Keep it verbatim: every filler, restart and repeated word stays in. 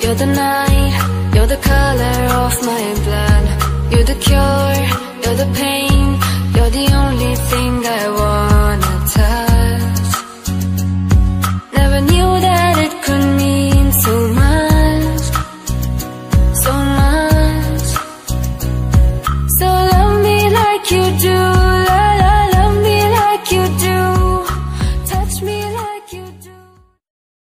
You're the night, you're the color of my blood. You're the cure, you're the pain. You're the only thing I wanna touch. Never knew that it could mean so much, so much. So love me like you do.